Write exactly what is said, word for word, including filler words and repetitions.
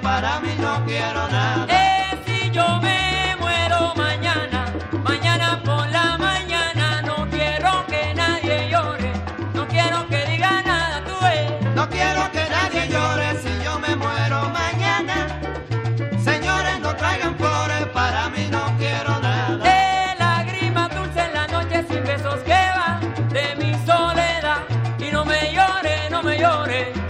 para mí no quiero nada. Eh, si yo me muero mañana, mañana por la mañana, no quiero que nadie llore, no quiero que diga nada, tú ves. No quiero que nadie llore si yo me muero mañana. Señores, no traigan flores, para mí no quiero nada. Eh, lágrimas dulces en la noche sin besos que van de mi soledad. Y no me llore, no me llore.